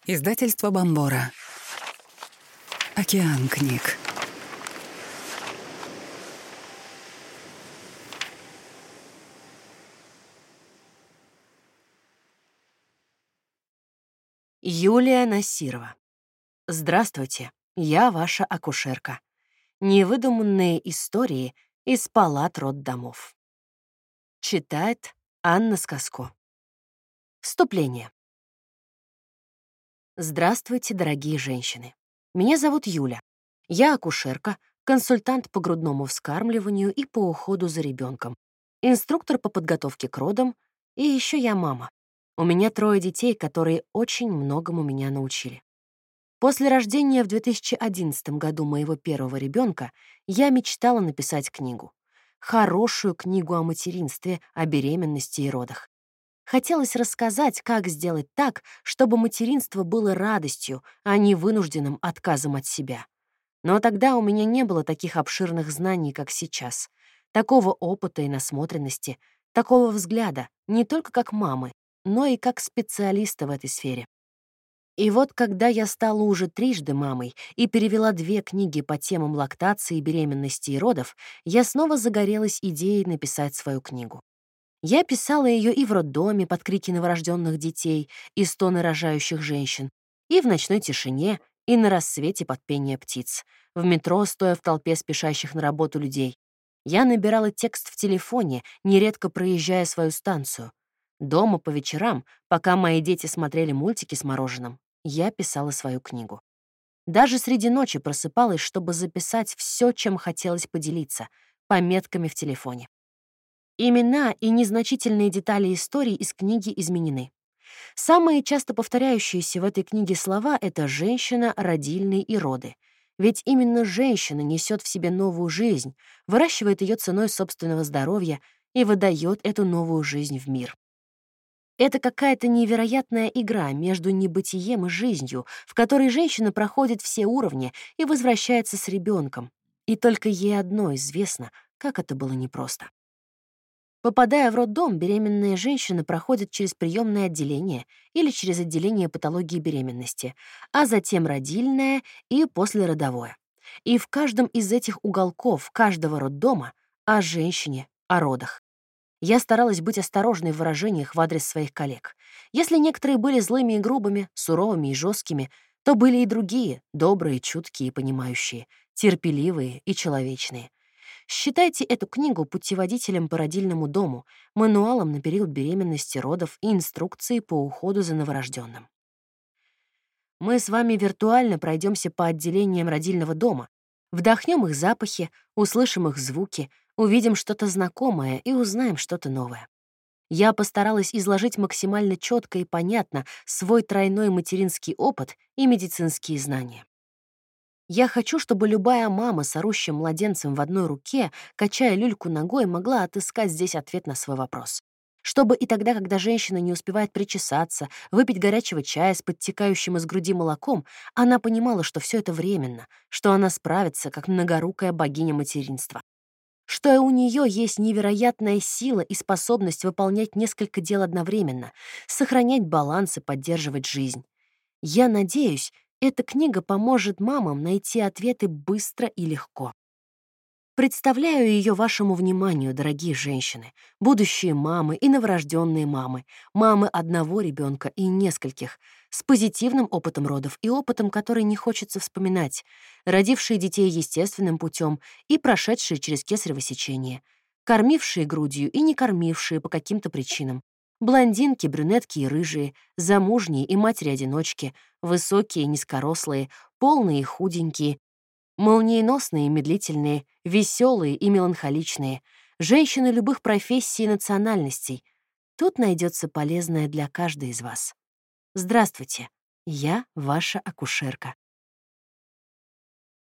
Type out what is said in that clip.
Издательство Бомбора. Океан книг. Юлия Насирова. Здравствуйте, я ваша акушерка. Невыдуманные истории из палат роддомов. Читает Анна Сказко. Вступление. Здравствуйте, дорогие женщины. Меня зовут Юля. Я акушерка, консультант по грудному вскармливанию и по уходу за ребенком, инструктор по подготовке к родам, и еще я мама. У меня 3 детей, которые очень многому меня научили. После рождения в 2011 году моего первого ребенка я мечтала написать книгу. Хорошую книгу о материнстве, о беременности и родах. Хотелось рассказать, как сделать так, чтобы материнство было радостью, а не вынужденным отказом от себя. Но тогда у меня не было таких обширных знаний, как сейчас, такого опыта и насмотренности, такого взгляда, не только как мамы, но и как специалиста в этой сфере. И вот когда я стала уже трижды мамой и перевела 2 книги по темам лактации, беременности и родов, я снова загорелась идеей написать свою книгу. Я писала ее и в роддоме под крики новорожденных детей, и стоны рожающих женщин, и в ночной тишине, и на рассвете под пение птиц, в метро, стоя в толпе спешащих на работу людей. Я набирала текст в телефоне, нередко проезжая свою станцию. Дома по вечерам, пока мои дети смотрели мультики с мороженым, я писала свою книгу. Даже среди ночи просыпалась, чтобы записать все, чем хотелось поделиться, пометками в телефоне. Имена и незначительные детали истории из книги изменены. Самые часто повторяющиеся в этой книге слова — это «женщина», «родильные» и «роды». Ведь именно женщина несет в себе новую жизнь, выращивает ее ценой собственного здоровья и выдает эту новую жизнь в мир. Это какая-то невероятная игра между небытием и жизнью, в которой женщина проходит все уровни и возвращается с ребенком. И только ей одно известно, как это было непросто. Попадая в роддом, беременная женщина проходит через приемное отделение или через отделение патологии беременности, а затем родильное и послеродовое. И в каждом из этих уголков каждого роддома о женщине, о родах. Я старалась быть осторожной в выражениях в адрес своих коллег. Если некоторые были злыми и грубыми, суровыми и жесткими, то были и другие, добрые, чуткие и понимающие, терпеливые и человечные. Считайте эту книгу путеводителем по родильному дому, мануалом на период беременности, родов и инструкцией по уходу за новорожденным. Мы с вами виртуально пройдемся по отделениям родильного дома, вдохнем их запахи, услышим их звуки, увидим что-то знакомое и узнаем что-то новое. Я постаралась изложить максимально четко и понятно свой тройной материнский опыт и медицинские знания. Я хочу, чтобы любая мама с орущим младенцем в одной руке, качая люльку ногой, могла отыскать здесь ответ на свой вопрос. Чтобы и тогда, когда женщина не успевает причесаться, выпить горячего чая с подтекающим из груди молоком, она понимала, что все это временно, что она справится, как многорукая богиня материнства. Что и у нее есть невероятная сила и способность выполнять несколько дел одновременно, сохранять баланс и поддерживать жизнь. Я надеюсь, эта книга поможет мамам найти ответы быстро и легко. Представляю ее вашему вниманию, дорогие женщины, будущие мамы и новорожденные мамы, мамы одного ребенка и нескольких, с позитивным опытом родов и опытом, который не хочется вспоминать, родившие детей естественным путем и прошедшие через кесарево сечение, кормившие грудью и не кормившие по каким-то причинам, блондинки, брюнетки и рыжие, замужние и матери-одиночки, высокие и низкорослые, полные и худенькие, молниеносные и медлительные, веселые и меланхоличные, женщины любых профессий и национальностей. Тут найдется полезное для каждой из вас. Здравствуйте, я ваша акушерка.